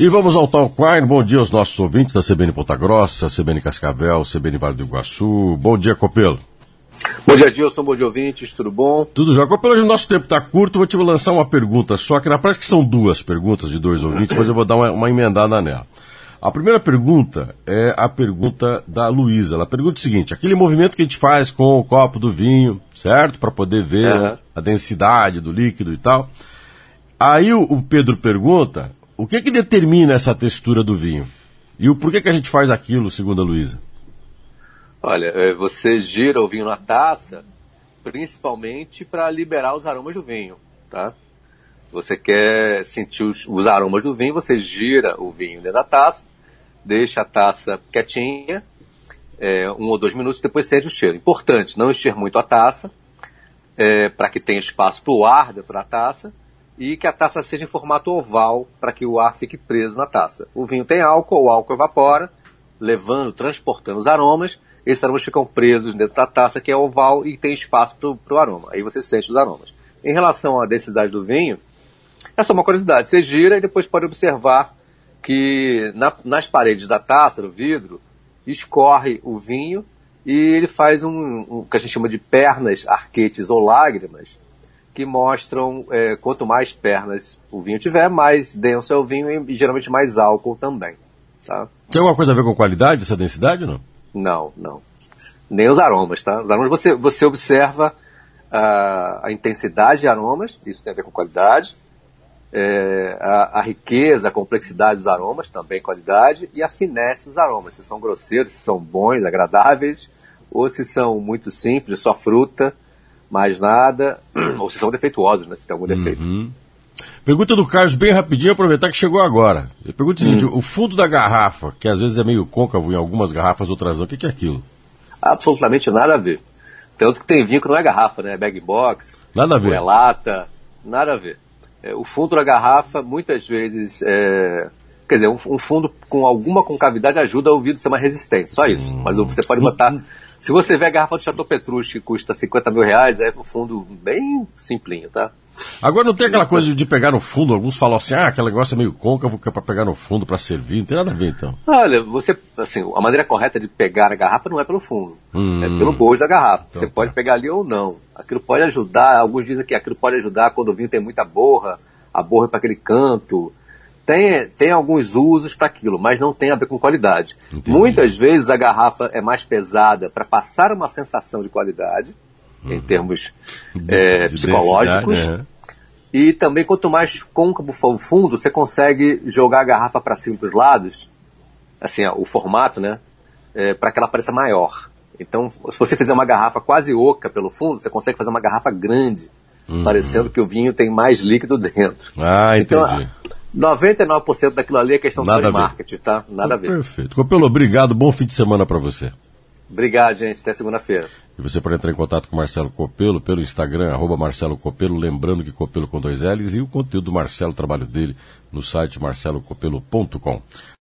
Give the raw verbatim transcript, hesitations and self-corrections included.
E vamos ao Talk Wine. Bom dia aos nossos ouvintes da C B N Ponta Grossa, C B N Cascavel, C B N Vale do Iguaçu. Bom dia, Copelo. Bom dia, Dilson. Bom dia, ouvintes. Tudo bom? Tudo já. Copelo, hoje o nosso tempo está curto. Vou te lançar uma pergunta só, que na prática são duas perguntas de dois ouvintes, mas eu vou dar uma, uma emendada nela. A primeira pergunta é a pergunta da Luísa. Ela pergunta o seguinte: aquele movimento que a gente faz com o copo do vinho, certo? Para poder ver uhum. a densidade do líquido e tal. Aí o, o Pedro pergunta: o que que determina essa textura do vinho? E o porquê que a gente faz aquilo, segundo a Luísa? Olha, você gira o vinho na taça, principalmente para liberar os aromas do vinho, tá? Você quer sentir os, os aromas do vinho, você gira o vinho dentro da taça, deixa a taça quietinha, é, um ou dois minutos, depois sente o cheiro. Importante, não encher muito a taça, é, para que tenha espaço para o ar dentro da taça, e que a taça seja em formato oval, para que o ar fique preso na taça. O vinho tem álcool, o álcool evapora, levando, transportando os aromas, esses aromas ficam presos dentro da taça, que é oval, e tem espaço para o aroma. Aí você sente os aromas. Em relação à densidade do vinho, é só uma curiosidade. Você gira e depois pode observar que na, nas paredes da taça, do vidro, escorre o vinho e ele faz um, um que a gente chama de pernas, arquetes ou lágrimas, que mostram é, quanto mais pernas o vinho tiver, mais denso é o vinho e, e geralmente mais álcool também. Tá? Tem alguma coisa a ver com qualidade, essa densidade ou não? Não, não. Nem os aromas, tá? Os aromas você, você observa a, a intensidade de aromas, isso tem a ver com qualidade, é, a, a riqueza, a complexidade dos aromas, também qualidade, e a finesse dos aromas, se são grosseiros, se são bons, agradáveis, ou se são muito simples, só fruta, mais nada, ou se são defeituosos, né, se tem algum defeito. Uhum. Pergunta do Carlos, bem rapidinho, aproveitar que chegou agora. Ele pergunta o seguinte: hum. o fundo da garrafa, que às vezes é meio côncavo em algumas garrafas, outras não, o que, que é aquilo? Absolutamente nada a ver. Tanto que tem vinho que não é garrafa, né? É bag box, nada a ver. Não é lata, nada a ver. É, o fundo da garrafa, muitas vezes, é, quer dizer, um, um fundo com alguma concavidade ajuda o vidro a ser mais resistente, só isso. Hum. Mas você pode botar... Se você vê a garrafa do Chateau Petrus, que custa cinquenta mil reais, é um fundo bem simplinho, tá? Agora não tem aquela coisa de pegar no fundo, alguns falam assim, ah, aquele negócio é meio côncavo, que é pra pegar no fundo, pra servir, não tem nada a ver então. Olha, você, assim, a maneira correta de pegar a garrafa não é pelo fundo, hum, é pelo bojo da garrafa. Então, você tá. pode pegar ali ou não. Aquilo pode ajudar, alguns dizem que aquilo pode ajudar quando o vinho tem muita borra, a borra é para aquele canto. Tem, tem alguns usos para aquilo, mas não tem a ver com qualidade. Entendi. Muitas vezes a garrafa é mais pesada para passar uma sensação de qualidade, uhum. em termos de, é, de psicológicos. Né? E também, quanto mais côncavo for o fundo, você consegue jogar a garrafa para cima e para os lados, assim, ó, o formato, né, é, para que ela pareça maior. Então, se você fizer uma garrafa quase oca pelo fundo, você consegue fazer uma garrafa grande, uhum. parecendo que o vinho tem mais líquido dentro. Ah, entendi. Então, noventa e nove por cento daquilo ali é questão só de marketing, tá? Nada a ver. Perfeito. Copelo, obrigado. Bom fim de semana para você. Obrigado, gente. Até segunda-feira. E você pode entrar em contato com o Marcelo Copelo pelo Instagram, arroba Marcelo Copelo, lembrando que Copelo com dois L's, e o conteúdo do Marcelo, o trabalho dele, no site marcelo copelo ponto com.